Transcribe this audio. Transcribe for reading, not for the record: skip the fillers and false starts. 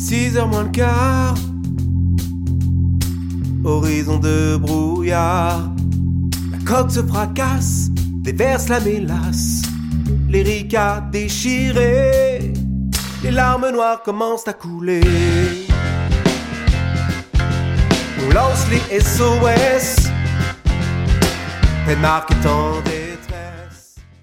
6h moins le quart, horizon de brouillard. La coque se fracasse, déverse la mélasse, les ricas déchirés, les larmes noires commencent à couler. On lance les SOS, peine marque étendée.